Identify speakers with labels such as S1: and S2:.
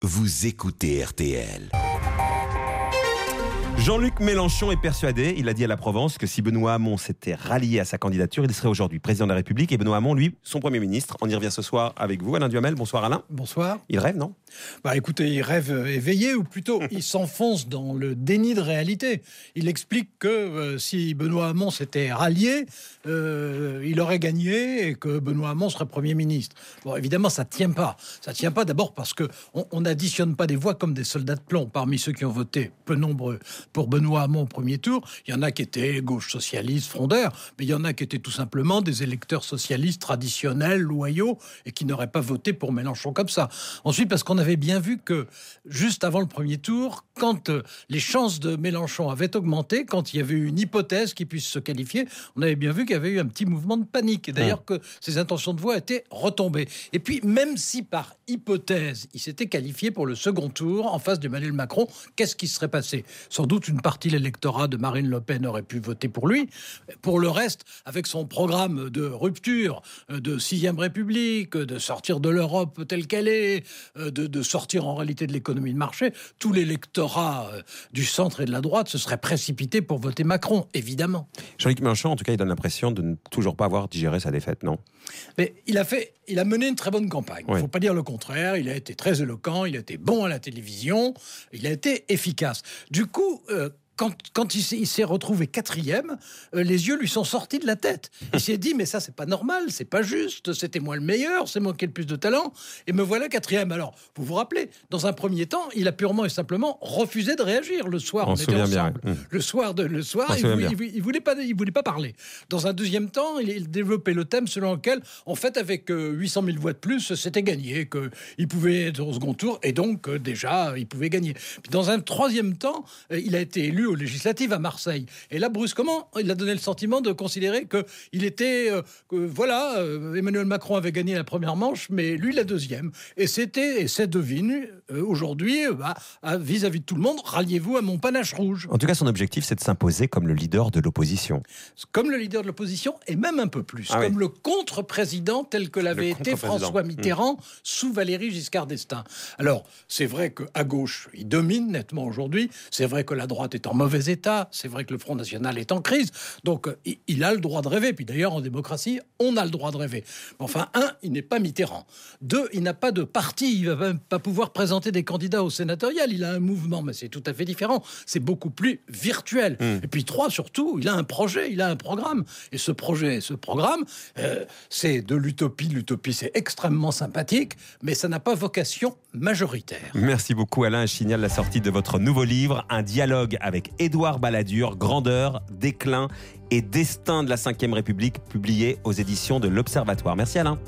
S1: Vous écoutez RTL.
S2: Jean-Luc Mélenchon est persuadé, il a dit à la Provence, que si Benoît Hamon s'était rallié à sa candidature, il serait aujourd'hui président de la République et Benoît Hamon, lui, son Premier ministre. On y revient ce soir avec vous, Alain Duhamel. Bonsoir Alain.
S3: Bonsoir.
S2: Il rêve, non ?
S3: Écoutez, il rêve éveillé, ou plutôt il s'enfonce dans le déni de réalité. Il explique que si Benoît Hamon s'était rallié, il aurait gagné et que Benoît Hamon serait Premier ministre. Bon, évidemment, ça tient pas. Ça tient pas d'abord parce que on n'additionne pas des voix comme des soldats de plomb. Parmi ceux qui ont voté, peu nombreux, pour Benoît Hamon au premier tour, il y en a qui étaient gauche socialiste, frondeurs, mais il y en a qui étaient tout simplement des électeurs socialistes traditionnels, loyaux, et qui n'auraient pas voté pour Mélenchon comme ça. Ensuite, parce qu'on avait bien vu que, juste avant le premier tour, quand les chances de Mélenchon avaient augmenté, quand il y avait eu une hypothèse qui puisse se qualifier, on avait bien vu qu'il y avait eu un petit mouvement de panique. Et d'ailleurs, que ses intentions de voix étaient retombées. Et puis, même si par hypothèse, il s'était qualifié pour le second tour, en face d'Emmanuel Macron, qu'est-ce qui serait passé ? Sans doute une partie de l'électorat de Marine Le Pen aurait pu voter pour lui. Pour le reste, avec son programme de rupture, de 6e République, de sortir de l'Europe telle qu'elle est, de sortir en réalité de l'économie de marché, tout l'électorat du centre et de la droite se serait précipité pour voter Macron, évidemment.
S2: Jean-Luc Mélenchon, en tout cas, il donne l'impression de ne toujours pas avoir digéré sa défaite, non ?
S3: Mais il a mené une très bonne campagne. Il ne faut pas dire le contraire. Il a été très éloquent, il a été bon à la télévision, il a été efficace. Du coup, quand il s'est retrouvé 4e, les yeux lui sont sortis de la tête. Il s'est dit, mais ça, c'est pas normal, c'est pas juste, c'était moi le meilleur, c'est moi qui ai le plus de talent, et me voilà 4e. Alors, vous vous rappelez, dans un premier temps, il a purement et simplement refusé de réagir. Le soir, on était ensemble. Bien. Le soir, il voulait pas parler. Dans un deuxième temps, il développait le thème selon lequel, en fait, avec 800 000 voix de plus, c'était gagné, qu'il pouvait être au second tour, et donc, déjà, il pouvait gagner. Puis dans un troisième temps, il a été élu aux législatives à Marseille. Et là, brusquement, il a donné le sentiment de considérer qu'il était... Emmanuel Macron avait gagné la première manche, mais lui la deuxième. Et c'est devenu, aujourd'hui, vis-à-vis de tout le monde, ralliez-vous à mon panache rouge.
S2: En tout cas, son objectif, c'est de s'imposer comme le leader de l'opposition.
S3: Comme le leader de l'opposition, et même un peu plus. Comme le contre-président tel que l'avait été François Mitterrand sous Valéry Giscard d'Estaing. Alors, c'est vrai qu'à gauche, il domine nettement aujourd'hui. C'est vrai que la droite est en mauvais état. C'est vrai que le Front National est en crise. Donc, il a le droit de rêver. Puis d'ailleurs, en démocratie, on a le droit de rêver. Enfin, il n'est pas Mitterrand. 2, il n'a pas de parti. Il ne va même pas pouvoir présenter des candidats au sénatorial. Il a un mouvement, mais c'est tout à fait différent. C'est beaucoup plus virtuel. Et puis 3, surtout, il a un projet, il a un programme. Et ce projet, ce programme, c'est de l'utopie. L'utopie, c'est extrêmement sympathique, mais ça n'a pas vocation majoritaire.
S2: Merci beaucoup Alain. Je signale la sortie de votre nouveau livre, un dialogue avec Édouard Balladur, Grandeur, déclin et destin de la 5e République, publié aux éditions de l'Observatoire. Merci Alain.